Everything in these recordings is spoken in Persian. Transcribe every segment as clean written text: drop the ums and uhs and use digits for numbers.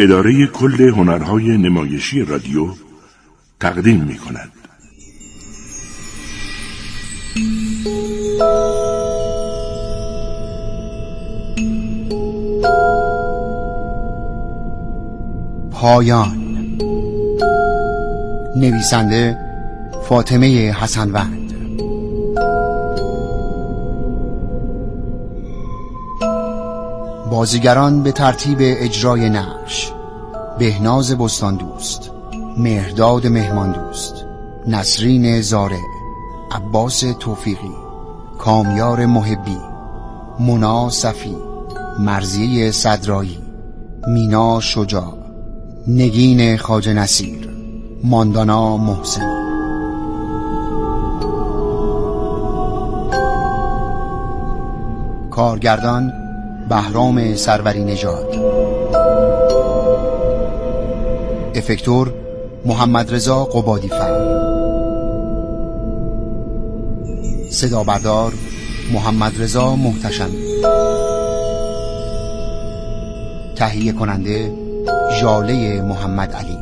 اداره کل هنرهای نمایشی رادیو تقدیم می‌کند. پایان. نویسنده فاطمه حسنوند. بازیگران به ترتیب اجرای نقش: بهناز بستاندوست، مهرداد مهماندوست، نسرین زارع، عباس توفیقی، کامیار محبی، مونا صفی، مرضیه صدرایی، مینا شجاع، نگین خواجه نصیر، ماندانا محسن. کارگردان بهرام سروری نژاد. افکتور محمد رضا قبادی فر. صدا بردار محمد رضا محتشمی. تهیه کننده ژاله محمد علی.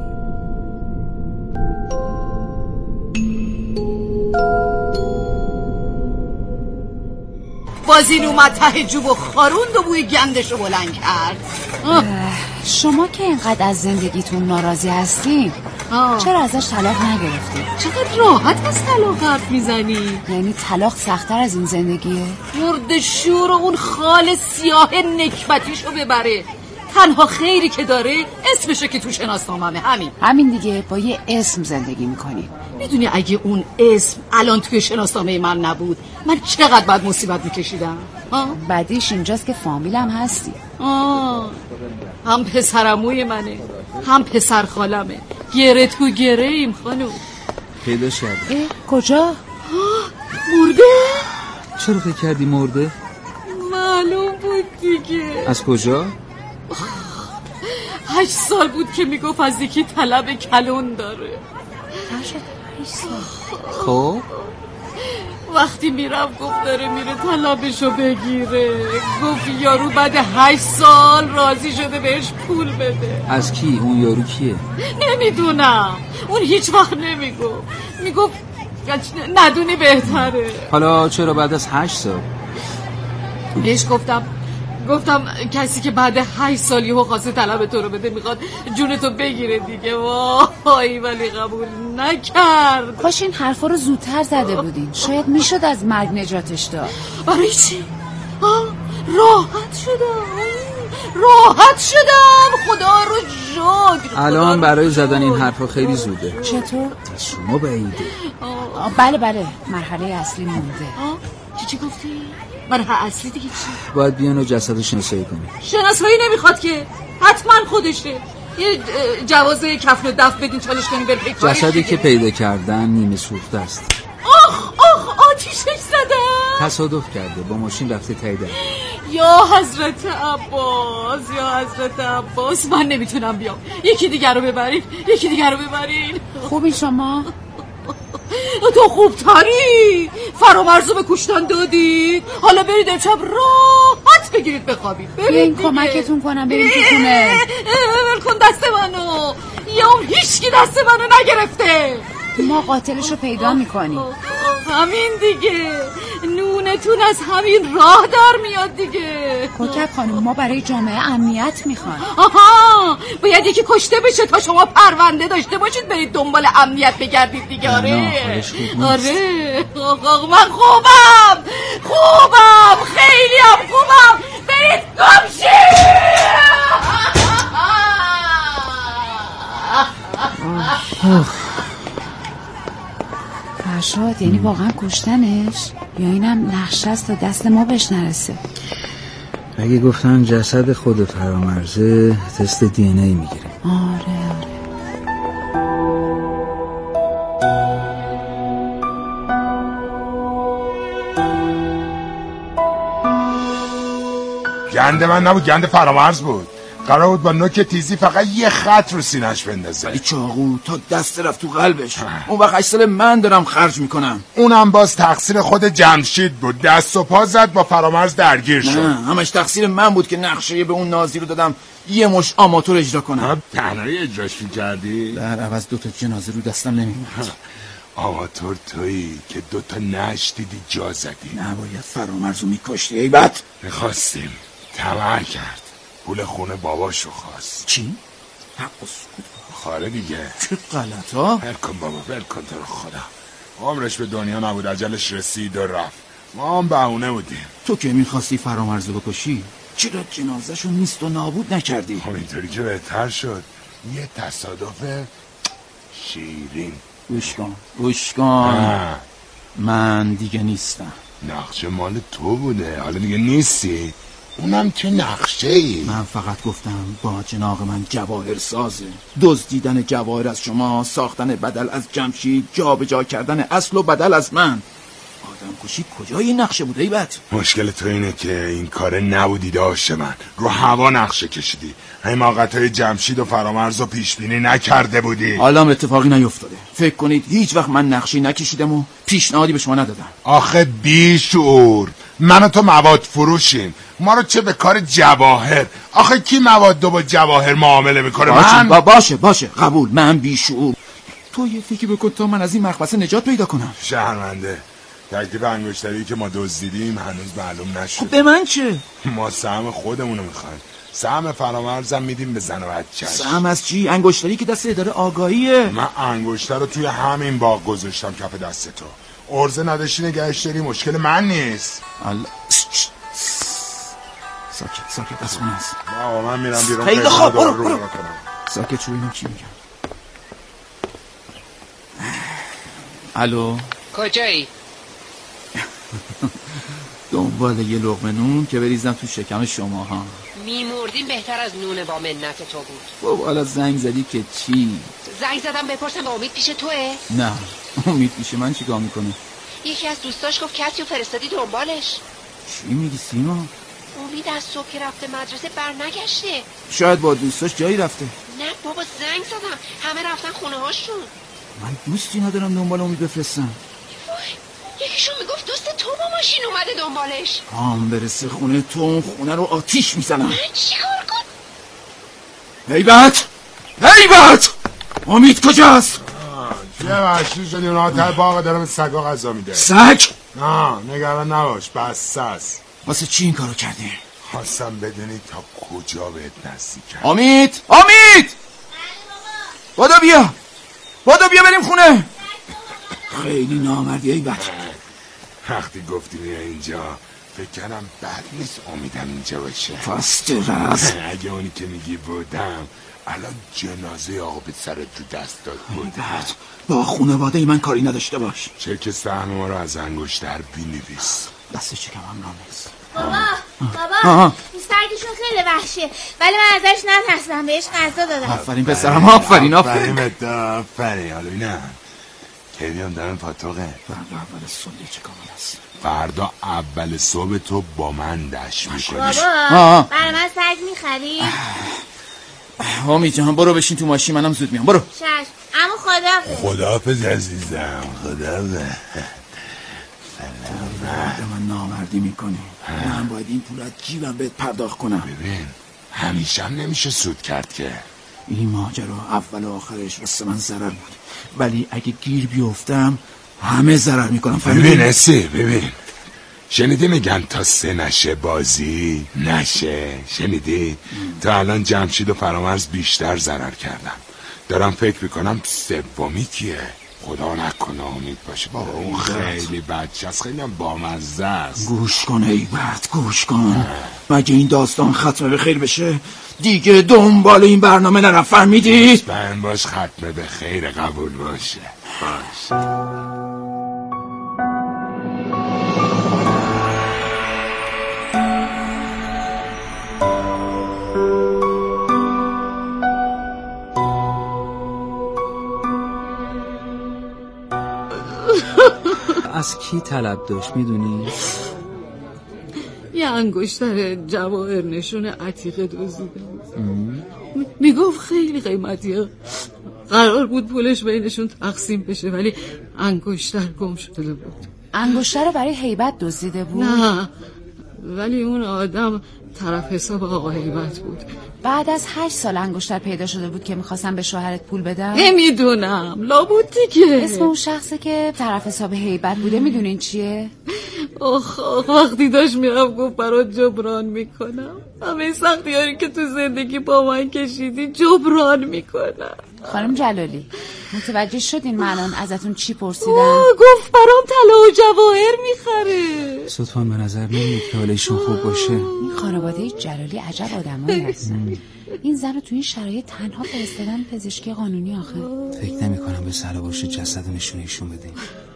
بازین اومد ته جوب و خاروند و بوی گندشو بلند کرد. شما که اینقدر از زندگیتون ناراضی هستین چرا ازش طلاق نگرفتید؟ چقدر راحت از طلاق حرف میزنی؟ یعنی طلاق سخت‌تر از این زندگیه؟ مرد شور و اون خال سیاه نکبتیشو ببره. تنها خیری که داره اسمشه که تو شناسنامه‌مه. همین دیگه. با یه اسم زندگی میکنی. میدونی اگه اون اسم الان توی شناسنامه من نبود من چقدر بد مصیبت میکشیدم؟ بعدیش اینجاست که فامیلم هستی. هم پسرعموی منه هم پسر خالمه. گره تو گره ایم خانم. پیداش کردی؟ کجا؟ مرده؟ چرا فکر کردی مرده؟ معلوم بود دیگه. از کجا؟ 8 سال بود که میگفت از یکی طلب کلون داره. 8 سال. خب وقتی میرم گفت داره میره طلبشو بگیره. گفت یارو بعد 8 سال راضی شده بهش پول بده. از کی؟ اون یارو کیه؟ نمیدونم. اون هیچ وقت نمیگفت. میگفت ندونی بهتره. حالا چرا بعد از 8 سال؟ بهش گفتم کسی که بعد 8 سال یهو خواسته طلب تو رو بده میخواد جونتو بگیره دیگه. وای ولی قبول نکرد. کاش این حرفا رو زودتر زده بودین. شاید میشد از مرگ نجاتش داد. برای چی؟ راحت شدم خدا رو شکر. الان برای زدن این حرفا خیلی زوده. چطور؟ شما بعیده. بله مرحله اصلی مونده. چی گفتی؟ مرحله اصلی دیگه چی؟ باید بیان و جسدو شناسایی کنی. شناسایی نمیخواد که، حتما خودشه. یه جواز کفن و دفن بدین چالش کنیم بر پیکاری. جسدی که پیدا کردن نیمه سوخته است. آخ آتیشش زدن. تصادف کرده با ماشین رفته تایید. یا حضرت عباس من نمیتونم بیام. یکی دیگر رو ببرین. خوبی شما؟ تو خوبتری. فرامرزو به کشتن دادید. حالا برید امشب راحت بگیرید بخوابید. برید کمکتون کنم برید تو خونه. ولکن دست منو. هیچکی دست منو نگرفته. ما قاتلشو پیدا میکنیم. همین دیگه. نونتون از همین راه در میاد دیگه. کوکب خانم ما برای جامعه امنیت میخوایم. باید یکی کشته بشه تا شما پرونده داشته باشید برید دنبال امنیت بگردید دیگه. آره من خوبم خیلی هم خوبم. برید گمشید. فرشاد یعنی واقعا کشتنش یا اینم نقشه است تا دست ما بهش نرسه؟ اگه گفتن جسد خود فرامرزه تست دی ان ای میگیریم. آره گند من نبود، گند فرامرز بود. قرار بود با نوک تیزی فقط یه خط رو سینه‌اش بندازه، ولی چاقو تا دست رفت تو قلبش. اون وقت 8 سال من دارم خرج میکنم. اونم باز تقصیر خود جمشید بود، دست و پا زد با فرامرز درگیر شد. نه همش تقصیر من بود که نقشه به اون نازی رو دادم یه مش آماتور اجرا کنم. تنهایی اجراش میکردی؟ در عوض 2 تا جنازه رو دستم نمیمد. آماتور تویی که 2 تا نشدیدی جا زدی. نباید فرامرز رو میکشتی ایبت. میخواستیم، طمع کرد، پول خونه باباشو خواست. چی؟ حق و سکوت. خاره دیگه. چه غلط ها؟ ول کن بابا، ول کن تو رو خدا. عمرش به دنیا نبود، اجلش رسید و رفت. ما هم بهونه بودیم. تو که میخواستی فرامرز رو بکشی چرا جنازه‌شو نیست و نابود نکردی؟ خب اینطوری که بهتر شد. یه تصادف شیرین. گوش کن. من دیگه نیستم. نقشه مال تو بوده، حالا دیگه نیستی. اونم چه نقشه ای؟ من فقط گفتم با جناق من جواهر سازه. دزدیدن جواهر از شما، ساختن بدل از جمشید، جابجا کردن اصل و بدل از من. آدم کشی کجای این نقشه بوده ایبت؟ مشکل تو اینه که این کار نبودی داشت من. رو هوا نقشه کشیدی. حماقت‌های جمشید و فرامرز رو پیش بینی نکرده بودی. حالا اتفاقی نیفتاده. فکر کنید هیچ وقت من نقشی نکشیدم و پیشنهادی به شما ندادم. آخه بیشعور، من و تو مواد فروشیم. ما رو چه به کار جواهر؟ آخه کی مواد با جواهر معامله میکنه؟ من باشه قبول، من بیشعور. تو یه فکر بکن تا من از این مخبصه نجات پیدا کنم. شهرمنده، تکلیف انگشتری که ما دزدیدیم هنوز معلوم نشد. خب به من چه؟ ما سهم خودمونو میخوایم. سهم فرامرزم میدیم به زن و بچه‌ش. سهم از چی؟ انگشتری که دست اداره آگاهیه. من انگشتر رو توی همین باغ گذاشتم کف دست تو. عرضه نداشتی نگهش داری، مشکل من نیست. ساکت از اون هست. بابا من میرم بیرون. خیلی خوب برو. کنم. ساکت شو اینو چی میگم. الو کجایی؟ دنبال یه لقمه نون که بریزم تو شکم شما ها. میمردیم بهتر از نون با منت تو بود. بابا حالا زنگ زدی که چی؟ زنگ زدم بپرسم به امید پیش توه؟ نه امید پیش من چیکار میکنه؟ یکی از دوستاش گفت کسی رو فرستادی دنبالش. چی میگی سیما؟ امید از صبح که رفته مدرسه برنگشته. شاید با دوستاش جایی رفته. نه بابا زنگ زدم همه رفتن خونه هاشون. من دوستی ندارم دنبال امید بفرستم. یکیشون میگفت دوست تو با ماشین اومده دنبالش. برسه خونه تو اون خونه رو آتیش میزنم. من چیکار کن؟ هیبت امید کجاست؟ یه وحشی شدی اونها تای باغ داره به سگا غذا میده. سگ؟ نه نگران نباش، بسته است. واسه چی این کارو کردی؟ خواستم بدونی تا کجا بهت نزدیکم. امید بادو بیا بریم خونه. خیلی نامردی ایبت. وقتی گفتی بیا اینجا فکر کردم بد نیست امیدم اینجا باشه. فاسترس اگه اونی که میگی بودم الان جنازه آقا به سرت رو دست داد بود. با خانواده من کاری نداشته باش. چک سهم ما رو از انگشتر بینویس. دست چکم هم نامیز. بابا این سگشون خیلی وحشه ولی من ازش نترسم، بهش غذا دادم. آفرین پسرم، آفرین. آفرین. حالا اینه که بیام دارم پاتوقه. فردا اول صبح چه کامل است؟ فردا اول صبح تو با من دشت میکنی. بابا برای من سگ میخری؟ امید جان برو بشین تو ماشین، منم زود میام. برو. چشم. اما خداحافظ عزیزم. خداحافظ. من نامردی میکنی. من باید این پول از جیبم بهت پرداخت کنم. ببین همیشه هم نمیشه سود کرد که. این ماجرا اول و آخرش واسه من ضرر بود، ولی اگه گیر بیفتم همه ضرر میکنم. ببین شنیدی میگن تا 3 نشه بازی نشه؟ شنیدی؟ تا الان جمشید و فرامرز بیشتر ضرر کردم. دارم فکر میکنم سومی کیه؟ خدا نکنه امید باشه. بابا اون خیلی بچه است، خیلی هم بامزه است. گوش کن ایبت، گوش کن. مگه این داستان ختمه به خیر بشه دیگه دنبال این برنامه نرم، فهمیدید؟ من باش ختمه به خیر قبول باشه. از کی طلب داشت میدونی؟ یه انگشتر جواهر نشون عتیقه دزدیده بود. میگفت خیلی قیمتیه. قرار بود پولش بینشون تقسیم بشه ولی انگشتر گم شده بود. انگشتر رو برای هیبت دزدیده بود؟ نه، ولی اون آدم طرف حساب آقا هیبت بود. بعد از 8 سال انگشتر پیدا شده بود که میخواستم به شوهرت پول بدم؟ نمیدونم، لابد دیگه. اسم اون شخصی که طرف حساب هیبت بوده میدونین چیه؟ آخ وقتی داشت میرم گفت برات جبران میکنم. همه سختیاری که تو زندگی با من کشیدی جبران میکنم. خانم جلالی متوجه شدین من الان ازتون چی پرسیدم؟ گفت برام طلا و جواهر میخره. صدفان به نظر نمیاد که حالشون خوب باشه. این خانواده جلالی عجب آدمایی هستن. این زن رو تو این شرایط تنها فرستادن پزشکی قانونی آخه. فکر نمی کنم به سر باشه جسد و نشونشون بدیم.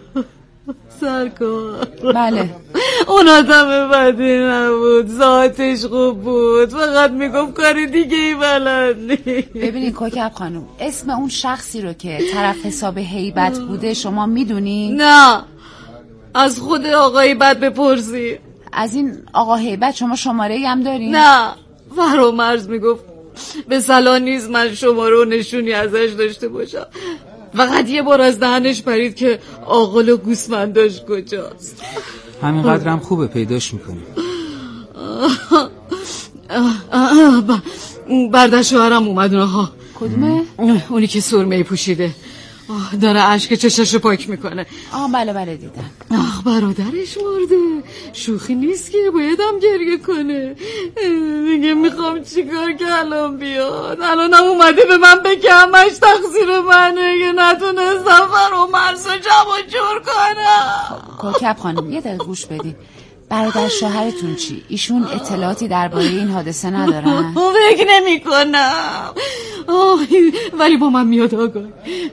سرکار بله اون آدم بدی نبود، ذاتش خوب بود، فقط میگفت کار دیگه ای بلد نیست. ببینین کوکب خانوم، اسم اون شخصی رو که طرف حساب هیبت بوده شما میدونین؟ نه، از خود آقا هیبت بپرسی. از این آقا هیبت شما شماره هم دارین؟ نه، فرامرز میگفت به صلاح نیست من شماره و نشونی ازش داشته باشم. فقط یه بار از دهنش پرید که آقل و گوسفنداش کجاست. همینقدر هم خوبه پیداش میکنیم. برادر شوهرم اومد اونها. کدومه؟ اونی که سرمه پوشیده داره اشک چشش پاک میکنه. بله دیدم. برادرش مرده، شوخی نیست که بایدم گریه کنه. دیگه میخوام چیکار که الان بیاد. الانم اومده به من بگه همش تقصیر منه که نتونستم فرامرز رو جمع جور کنم. کوکب خانم یه دقیقه گوش بدین. برادر شوهرتون چی؟ ایشون اطلاعاتی درباره این حادثه ندارن؟ فکر نمی کنم، ولی با من میاد آگاه.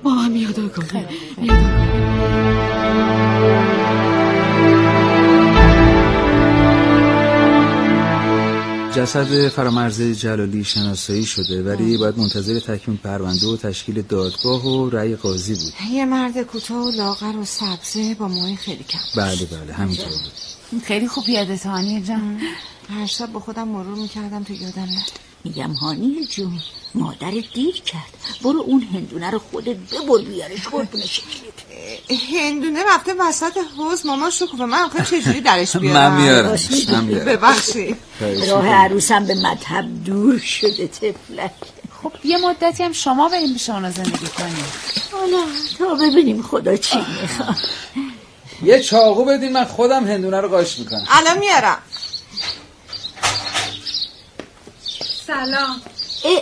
جسد فرامرز جلالی شناسایی شده ولی باید منتظر تکمیل پرونده و تشکیل دادگاه و رأی قاضی بود. یه مرد کوتاه و لاغر و سبزه با موهای خیلی کم. بله همینطور بود. خیلی خوب یادت هانیه جان. هر شب با خودم مرور میکردم تو یادم نره. میگم هانیه جون مادرت دیر کرد، برو اون هندونه رو خودت ببر بیارش قربون شکلت. هندونه رفته وسط حوض ماما شکوفه، من آخه چجوری درش بیارم؟ من میارم. ببخشید راه عروسم به مذهب دور شده طفلک. خب یه مدتی هم شما بریم پیش اونا زندگی کنیم. حالا تا ببینیم خدا چی میخواد. یه چاقو بدین من خودم هندونه رو قاش میکنم. الان میارم. سلام.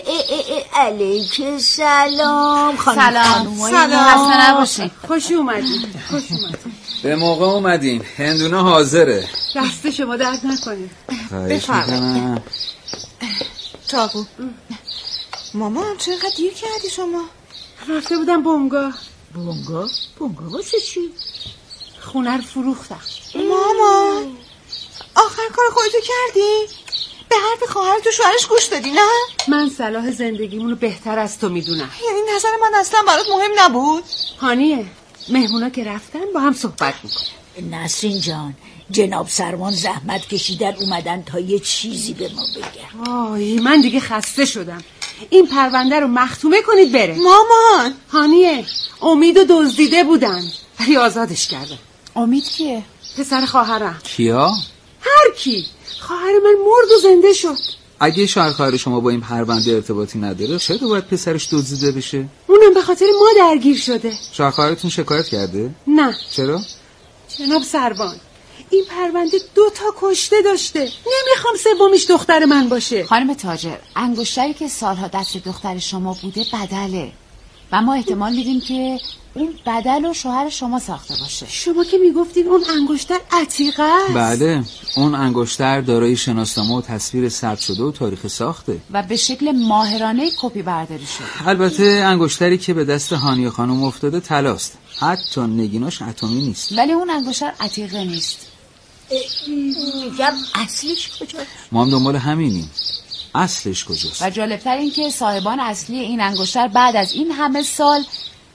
علیک سلام. سلام. خسته نباشین. خوش اومدین. به موقع اومدین. هندونه حاضره. دست شما درد نکنه. خواهش میکنم. چاقو. ماما چقدر دیر کردی شما؟ رفته بودم بنگاه. بنگاه واسه چی؟ خونه رو فروختم. ماما آخر کار خودتو کردی؟ به حرف خواهر تو شوهرش گوش دادی نه؟ من صلاح زندگیمونو بهتر از تو میدونم. یعنی نظر من اصلا برات مهم نبود؟ هانیه مهمونا که رفتن با هم صحبت میکنم. نسرین جان جناب سروان زحمت کشیدن اومدن تا یه چیزی به ما بگن. آی من دیگه خسته شدم. این پرونده رو مختومه کنید بره. مامان هانیه امیدو دزدیده بودن ولی آزادش کردن. امید کیه؟ پسر خواهرم. کیا؟ هر کی. خواهر من مرد و زنده شد. اگه شوهر شما با این پرونده ارتباطی نداره چرا باید پسرش دزدیده بشه؟ اونم به خاطر ما درگیر شده. شوهرتون شکایت کرده؟ نه. چرا؟ جناب سروان این پرونده 2 تا کشته داشته. نمیخوام سومیش دختر من باشه. خانم تاجر انگشتری که سالها دست دختر شما بوده بدله و ما احتمال میدیم که اون بدل و شوهر شما ساخته باشه. شما که میگفتین اون انگشتر عتیقه است. بله اون انگشتر دارای شناسنامه و تصویر ثبت شده و تاریخ ساخته و به شکل ماهرانه کپی برداری شده. البته انگشتری که به دست هانیه خانم افتاده طلاست، حتی نگیناش اتمی نیست. ولی اون انگشتر عتیقه نیست. میگم اصلش کجاست؟ ما هم دنبال همینیم. اصلش کجاست؟ و جالبتر این که صاحبان اصلی این انگشتر بعد از این همه سال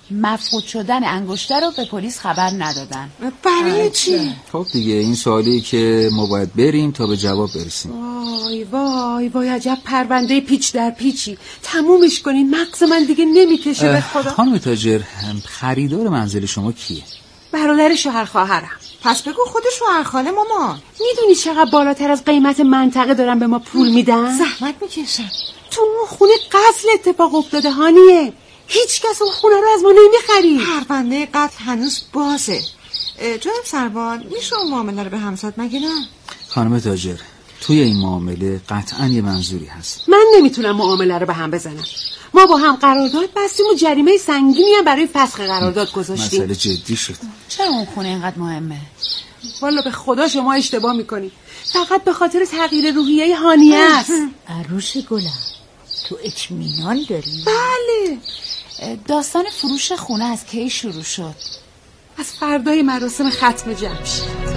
مفقود شدن انگشتر رو به پلیس خبر ندادن. برای چی؟ خب دیگه این سوالی که ما باید بریم تا به جواب برسیم. وای وای وای عجب پرونده پیچ در پیچی. تمومش کنین، مغز من دیگه نمیکشه به خدا. خانم تاجر، خریدار منزل شما کیه؟ برادر شوهر خواهرم. پس بگو خود شوهرخاله مامان. میدونی چقدر بالاتر از قیمت منطقه دارن به ما پول میدن؟ زحمت میکشن. تو اون خونه قتل اتفاق افتاده هانیه. هیچ کس اون خونه رو از ما نمیخرید. پرونده قتل هنوز بازه. جناب سروان، میشه اون معامله رو به هم زد مگه نه؟ خانم تاجر، توی این معامله قطعا یه منظوری هست. من نمیتونم معامله رو به هم بزنم. ما با هم قرارداد بستیم و جریمه سنگینی هم برای فسخ قرارداد گذاشتیم. مسئله جدی شد. چرا اون خونه اینقدر مهمه؟ والا به خدا شما اشتباه میکنی. فقط به خاطر تغییر روحیه هانیه است. عروس گلم، تو اطمینان داری؟ بله. داستان فروش خونه از کی شروع شد؟ از فردای مراسم ختم جمشید.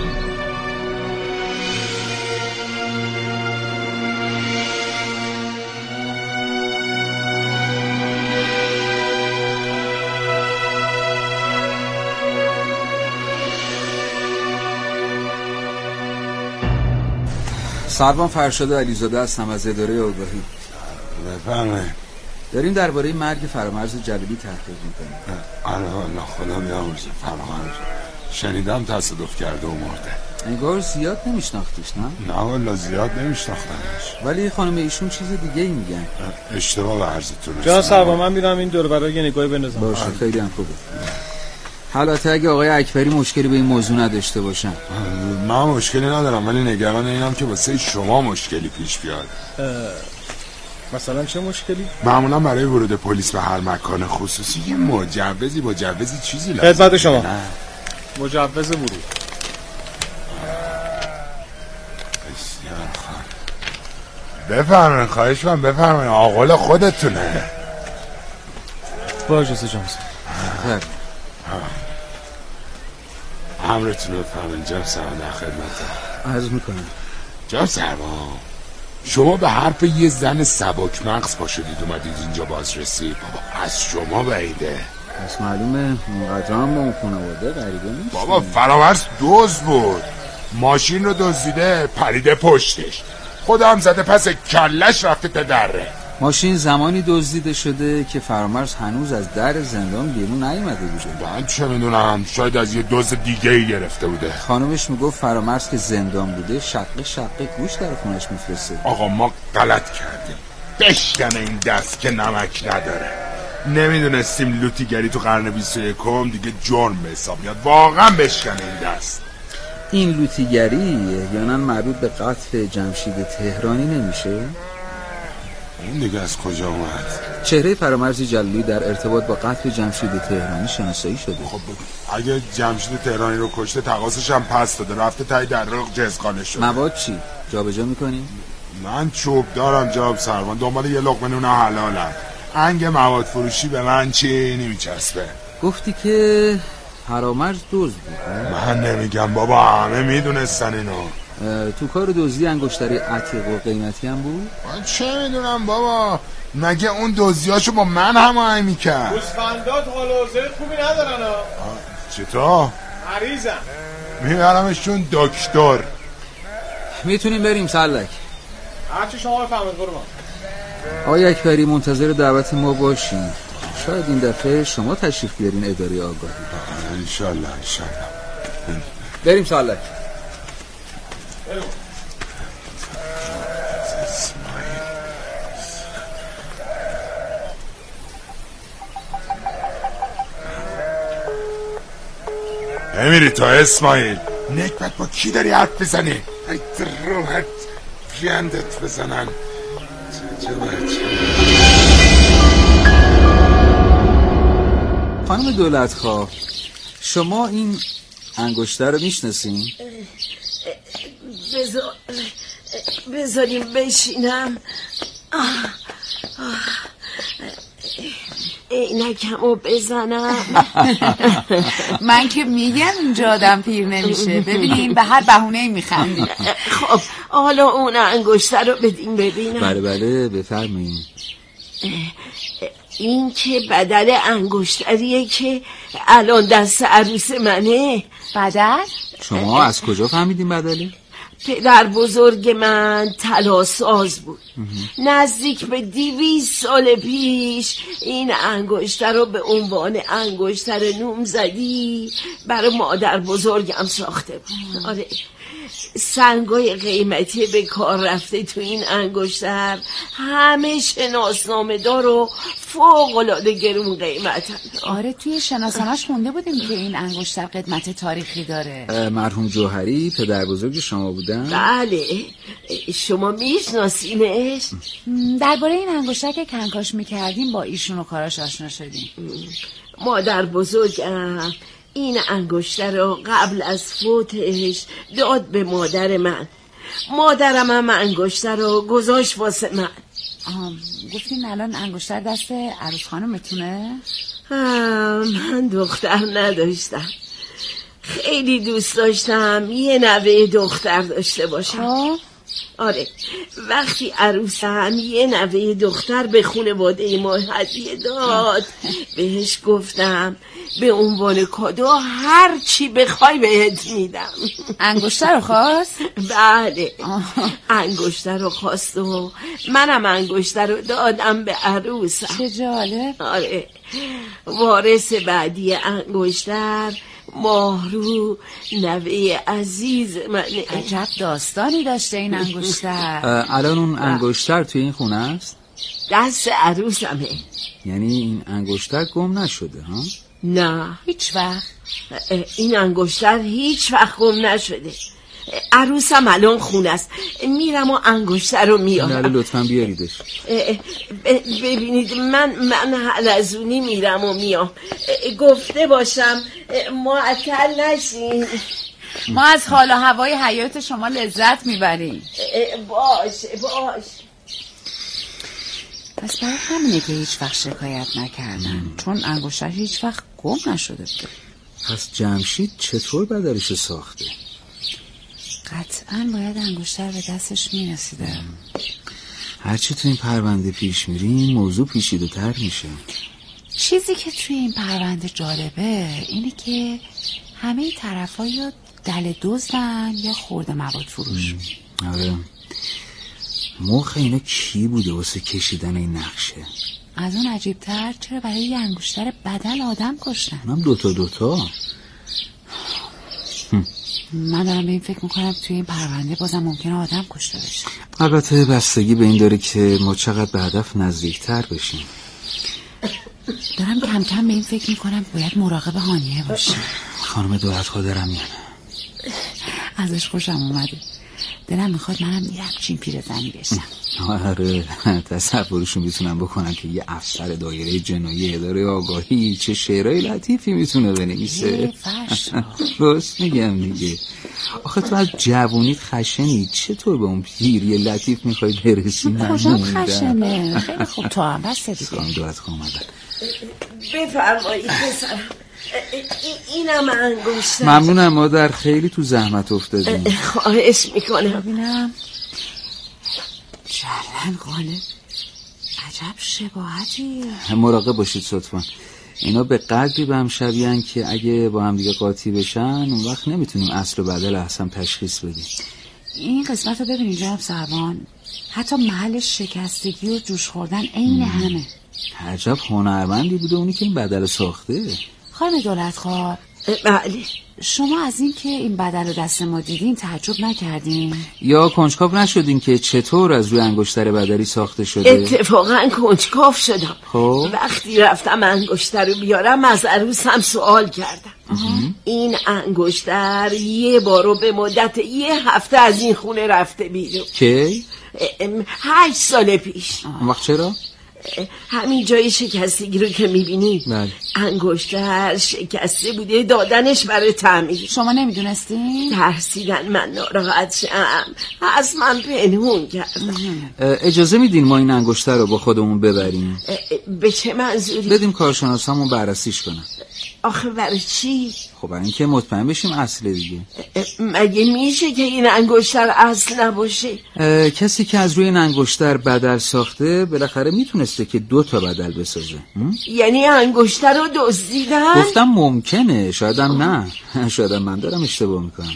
سروان فرشاد علیزاده هستم از اداره آگاهی. بفرمایید. داریم درباره مرگ فرامرز جلالی تحقیق میکنیم. آره والله خدا بیامرزه. فرامرز شنیدم تصادف کرده و مرده. انگار زیاد نمیشناختیش نه؟ نه والله زیاد نمیشناختمش. ولی خانم ایشون چیز دیگه ای میگن. اشتباه به عرضتون جان سروان، من میرم این دور برای یه نگاهی بندازم. باشه خیلی هم خوبه. حالت اگه آقای اکبری مشکلی به این موضوع نداشته باشن. من مشکلی ندارم، ولی نگران اینم که واسه شما مشکلی پیش بیاد. مثلا چه مشکلی؟ معمولا برای ورود پلیس به هر مکان خصوصی یه مجوزی چیزی لازم. خدمت شما. مجوز ورود. بسیار خوب. بفرمایید، خواهش کنم بفرمایید، آقل خودتونه. با اجازه جان. خیر. امرتون رو بفرمایید جناب سروان، در خدمتم. عرض میکنم جناب سروان، شما به حرف یه زن سبک مغز پا شدید اومدید اینجا بازرسی. بابا از شما بعیده. پس معلومه اونقدر هم با اون خانواده غریبه نیست. بابا فرامرز دزد بود، ماشین رو دزدیده پریده پشتش، خودم زده پس کلش رفته پدره. ماشین زمانی دزدیده شده که فرامرز هنوز از در زندان بیرون نیومده بوده. من چه میدونم، شاید از یه دزد دیگه ای گرفته بوده. خانومش میگفت فرامرز که زندان بوده شقه گوش در خونش میفرسته. آقا ما غلط کردیم، بشکنه این دست که نمک نداره. نمیدونستیم لوتیگری تو قرن 21 دیگه جرم به حساب میاد. واقعا بشکنه این دست. این لوتیگری احیانا مربوط به قتل جمشید تهرانی نمیشه؟ این دیگه از کجا اومد؟ چهره فرامرز جلالی در ارتباط با قتل جمشید تهرانی شناسایی شده. خب اگه جمشید تهرانی رو کشته تقاصش هم پس داده، رفته تایی در رق جزخانه شده. مواد چی؟ جابجا میکنی؟ من چوب دارم جناب سروان، دنبال یه لقمه نون حلالم. انگ مواد فروشی به من چی نمیچسبه. گفتی که فرامرز دزد بود. من نمیگم بابا، همه میدونستن اینو. تو کار دزدی انگشتری عتیق و قیمتی هم بود؟ من چه میدونم بابا، مگه اون دزدیاشو با من هماهنگ میکرد؟ گوسفندات حال و حوصله خوبی ندارن ها. چطور؟ مریضن. میبرمشون دکتر. میتونیم بریم سلک. هرچی شما بفهمید قربان. آقای اکبری منتظر دعوت ما باشین. شاید این دفعه شما تشریف بیارین اداره آگاهی. انشالله. بریم سلک. نمیری تا اسماعیل؟ نکبت با کی داری حرف بزنی؟ ای روحت گندت بزنن. خانم دولتخواه، شما این انگشتر رو میشناسین؟ بذاریم بشینم. عینکمو بزنم. من که میگم اینجا آدم پیر نمیشه. ببینین به هر بهونه‌ای میخندی. خب حالا اون انگشتر رو بدین ببینم. بله بفرمایید. این که بدل انگشتریه که الان دست عروس منه. بدل؟ شما از کجا فهمیدین بدله؟ پدر بزرگ من طلاساز بود. نزدیک به 200 سال پیش این انگشتر رو به عنوان انگشتر نومزدی برای مادر بزرگم ساخته بود. آره، سنگای قیمتی به کار رفته تو این انگشتر همه شناسنامه دار و فوق‌العاده گرون قیمتن. آره، توی شناسنامه‌اش خونده بودیم که این انگشتر قدمت تاریخی داره. مرحوم جوهری پدر بزرگ شما بودن؟ بله. شما میشناسینش؟ درباره این انگشتر که کنکاش میکردیم با ایشون و کاراش آشنا شدیم. مادر بزرگم این انگشتر رو قبل از فوتش داد به مادر من. مادرم هم انگشتر رو گذاشت واسه من. گفتین الان انگشتر دست عروس خانمتونه؟ من دختر نداشتم. خیلی دوست داشتم یه نوه دختر داشته باشم. آره، وقتی عروسم یه نوه دختر به خانواده ما هدیه داد بهش گفتم به عنوان کادو هر چی بخوای بهت میدم. انگشتر رو خواست؟ بله، انگشتر رو خواست و منم انگشتر رو دادم به عروسم. چه جالب. آره، وارث بعدی انگشتر ماهرو نوه عزیز منه. عجب داستانی داشته این انگشتر. الان اون انگشتر توی این خونه است؟ دست عروسمه. یعنی این انگشتر گم نشده ها؟ نه، هیچ وقت. این انگشتر هیچ وقت گم نشده. عروسم الان خونه است. میرم و انگشتر رو میارم. لطفاً بیاریدش. ببینید من حلزونی میرم و میام. گفته باشم معطل نشین. ما از حال و هوای حیات شما لذت میبریم. باش. پس برای همینه که هیچ وقت شکایت نکردن، چون انگشتر هیچ وقت گم نشده بود. پس جمشید چطور بدلش ساخته؟ قطعاً باید انگشتر به دستش میرسیده. هرچی تو این پرونده پیش میری این موضوع پیچیده تر میشه. چیزی که توی این پرونده جالبه اینه که همه طرفا یا دل دزدن یا خرده مواد فروش. آره، مخ اینا کی بوده واسه کشیدن این نقشه؟ از اون عجیبتر چرا برای یه انگشتر بدل آدم کشتن؟ من دوتا من دارم به این فکر میکنم توی این پرونده بازم ممکنه آدم کشته بشه. البته بستگی به این داره که ما چقدر به هدف نزدیکتر بشیم. دارم کم کم به این فکر میکنم باید مراقب هانیه باشیم. خانم دولتخواه دارم میانه. ازش خوشم اومده. دلم میخواد منم یه همچین پیرزنی بشم. آره، تصورشون میتونم بکنم که یه افسر دایره جنایی اداره آگاهی چه شعرهای لطیفی میتونه بنویسه. راست میگم دیگه. آخه تو از جوونیت خشنی، چطور به اون پیری لطیف میخوای برسی؟ من خوشم خشنه. خیلی خوب، تو هم بسته دیگه. خانم دولتخواه اومدن. بفرمایید پسرم. اینم انگشتر. ممنونم مادر، خیلی تو زحمت افتادیم. خواهش میکنم. ببینم جلن غالب، عجب شباهتی. مراقب باشید لطفاً. اینا به قدری به هم شبیهن که اگه با هم دیگه قاطی بشن اون وقت نمیتونیم اصل و بدل اصلا تشخیص بدیم. این قسمت رو ببینید جناب سروان، حتی محل شکستگی و جوش خوردن عین همه. عجب هنرمندی بوده اونی که این بدل ساخته. خانم دولتخواه، بله، شما از این که این بدل رو دست ما دیدین تعجب نکردین؟ یا کنجکاو نشدین که چطور از روی انگشتر بدلی ساخته شده؟ اتفاقا کنجکاو شدم. خب وقتی رفتم انگشتر رو بیارم از عروسم سوال کردم. این انگشتر یه بارو به مدت 1 هفته از این خونه رفته بیرون. کی؟ 8 سال پیش. وقت چرا؟ همین جای شکستگی رو که میبینی. بله. انگشتر شکسته بوده، دادنش برای تعمیر. شما نمیدونستین؟ ترسیدن من ناراحت شم، از من پنهون کردم. اجازه میدین ما این انگشتر رو با خودمون ببریم؟ به چه منظوری؟ بدیم کارشناسامون بررسیش کنن. آخه برای چی؟ خب برای اینکه مطمئن بشیم اصله دیگه. مگه میشه که این انگشتر اصل نباشه؟ کسی که از روی این انگشتر بدل ساخته بالاخره میتونسته که 2 تا بدل بسازه. یعنی انگشتر رو دزدیدن؟ گفتم ممکنه، شایدم نه. شایدم من دارم اشتباه میکنم.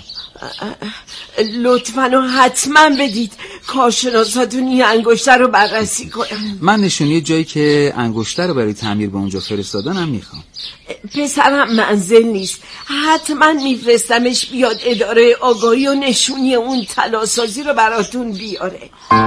لطفاً و حتما بدید کارشناساتون این انگشتر رو بررسی کنن. من نشونی جایی که انگشتر رو برای تعمیر به اونجا فرستادنم میخوام. پسرم منزل نیست، حتما میفرستمش بیاد اداره آگاهی و نشونی اون طلاسازی رو براتون بیاره.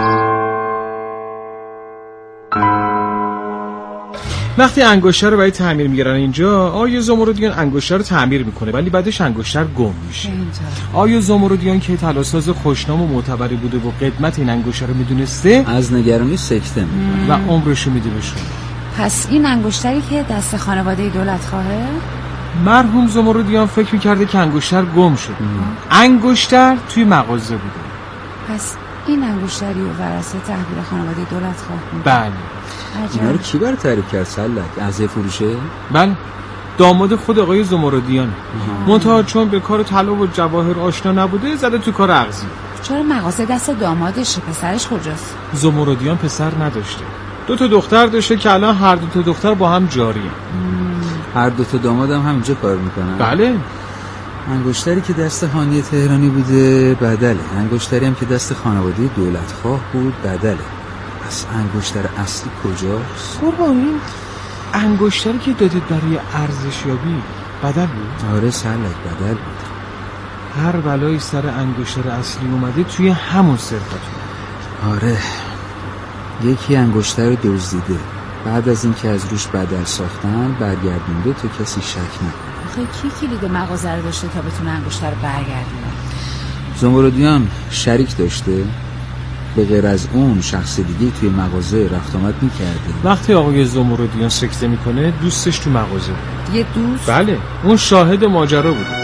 وقتی انگشتر رو برای تعمیر میگیرن اینجا، آقای زمردیان انگشتر رو تعمیر میکنه ولی بعدش انگشتر گم میشه. آقای زمردیان که طلاساز خوشنام و معتبری بوده و قدمت این انگشتر رو میدونسته، از نگرانی سکته میکنه و عمرش رو میده به شما. پس این انگشتری که دست خانواده دولت خواهه؟ مرحوم زمردیان فکر میکرده که انگشتر گم شد. انگشتر توی مغازه بوده. پس این انگشتری و ورثه تحویل خانواده دولت خواه بود. بله. اینا رو کی برای تعریف کرد سلک؟ عزیز فروشه؟ بله، داماد خود آقای زمردیان. منتها چون به کار طلا و جواهر آشنا نبوده زده تو کار اغزی. چرا مغازه دست دامادشه؟ پسرش کجاست؟ زمردیان پسر نداشته، 2 تا دختر داشته که الان هر 2 تا دختر با هم جاریه. هر 2 تا داماد هم همینجا کار میکنن؟ بله. انگشتری که دست هانی تهرانی بوده بدله، انگشتری هم که دست خانواده دولت خواه بود بدله. پس انگشتر اصلی کجاست؟ قربانی انگشتری که دادید برای ارزشیابی بدل بود؟ آره سلک بدل بود. هر بلایی سر انگشتر اصلی اومده توی همون صرفتون. آره، یکی انگشتر رو دزدیده، بعد از اینکه از روش بدل ساختن برگردونده تو کسی شک نکنه. آخه کی کلید مغازه رو داشته تا بتونه انگشتر رو برگردونه؟ زمردیان شریک داشته؟ به غیر از اون شخص دیگه توی مغازه رفت آمد میکرده؟ وقتی آقای زمردیان سکته میکنه دوستش تو مغازه بود. یه دوست؟ بله، اون شاهد ماجرا بود.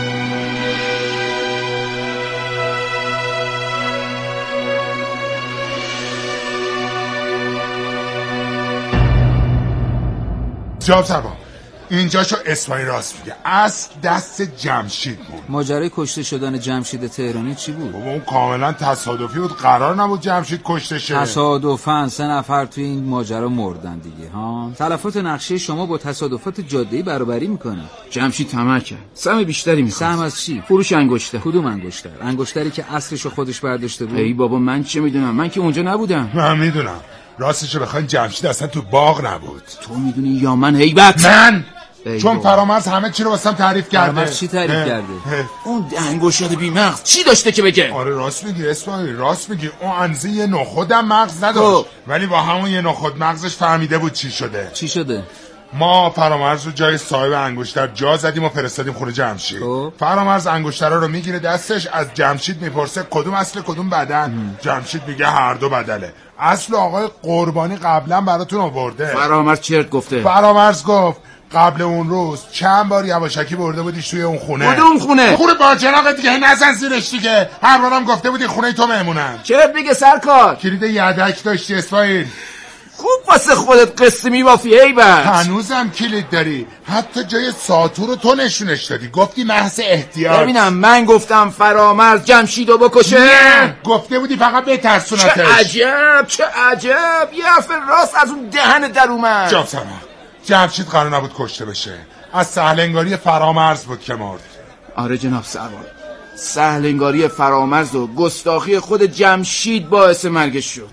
جواب سربان، اینجاشو اسماعیل راست میگه، اصل دست جمشید بود. ماجرای کشته شدن جمشید تهرانی چی بود؟ بابا اون کاملا تصادفی بود، قرار نبود جمشید کشته شه. تصادفاً 3 نفر توی این ماجرا مردن دیگه ها. تلفات نقشه شما با تصادفات جاده‌ای برابری میکنه. جمشید طمع کرد، سهم بیشتری میخواست. سهم از چی؟ فروش انگشتر. کدوم انگشتر؟ انگشتری که اصلشو خودش برداشته بود؟ ای بابا من چه میدونم، من که اونجا نبودم. من میدونم، راستشو بخواین جمشید اصلا تو باغ نبود. تو میدونی یا من؟ هیبت من چون فرامرز همه چی رو واسم تعریف کرده. فرامرز چی تعریف کرده؟ اون انگشتر بی‌مغز چی داشته که بگه؟ آره راست میگی اسماعیل، راست میگی. اون اندازه یه نخودم مغز نداشت، ولی با همون یه نخود مغزش فهمیده بود چی شده. چی شده؟ ما فرامرز رو جای صاحب انگشتر جا زدیم و فرستادیم خونه جمشید. فرامرز انگشترا رو میگیره دستش، از جمشید میپرسه کدوم اصل کدوم بدن. جمشید میگه هر دو بدله. اصل آقای قربانی قبلا براتون آورده. فرامرز چرت گفته. فرامرز گفت قبل اون روز چند بار یواشکی برده بودیش توی اون خونه. کدوم خونه؟ خونه باجناق دیگه، نزن زیرش دیگه. هر بارم گفته بودی خونه تو مهمونن. چرت میگه سرکار. کلید یدک داشتی اسماعیل. خوب واسه خودت قصه میبافی هیبت. هنوزم کلید داری، حتی جای ساتور رو تو نشونش دادی، گفتی محض احتیاط. ببینم من گفتم فرامرز جمشیدو بکشه؟ نه، گفته بودی فقط بترسونتش. چه عجب چه عجب، یه حرف راست از اون دهن در اومد. جاب سما، جمشید قرار نبود کشته بشه، از سهلنگاری فرامرز بود که مرد. آره جناب سروان، سهلنگاری فرامرز و گستاخی خود جمشید باعث مرگش شد.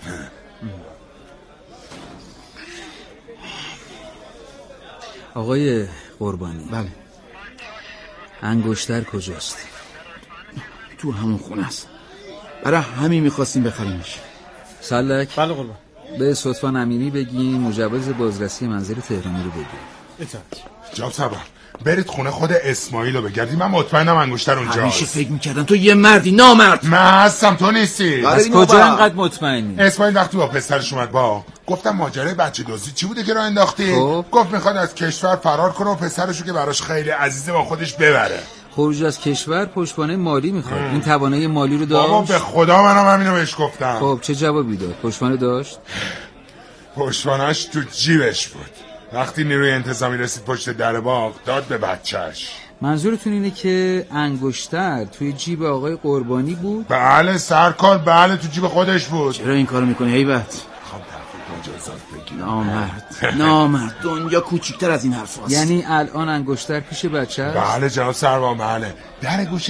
آقای قربانی، بله، انگشتر کجاست؟ تو همون خونه است، برای همین میخواستیم بخریمش. سلک؟ بله قربان. به صدفان امینی بگیم مجوز بازرسی منزل تهرانی رو بگیم. اطاعت. جاب سبا، برید خونه خود اسماعیل رو بگردید، من مطمئنم انگشتر اونجاست. همیشه فکر میکردم تو یه مردی نامرد. من هستم، تو نیستی. از کجا انقدر مطمئنی؟ اسماعیل وقتی با پسرش اومد با گفتم ماجرای بچه دزدی چی بوده که راه انداختی؟ گفت میخواد از کشور فرار کنه و پسرشو که براش خیلی عزیزه با خودش ببره. خروج از کشور پشتوانه مالی میخواد. این توانایی مالی رو داشت؟ بابا به خدا منم همینو بهش گفتم. خب چه جوابی داد؟ پشتوانه داشت؟ پشتوانش تو جیبش بود، وقتی نیروی انتظامی رسید پشت در باغ داد به بچهش. منظورتون اینه که انگشتر توی جیب آقای قربانی بود؟ بله سرکار، بله تو جیب خودش بود. چرا این کارو میکنی هیبت؟ نامرد دنیا کوچیکتر از این حرف هست. یعنی الان انگشتر پیش بچه هست؟ بله جناب سروان، بله. در گوشه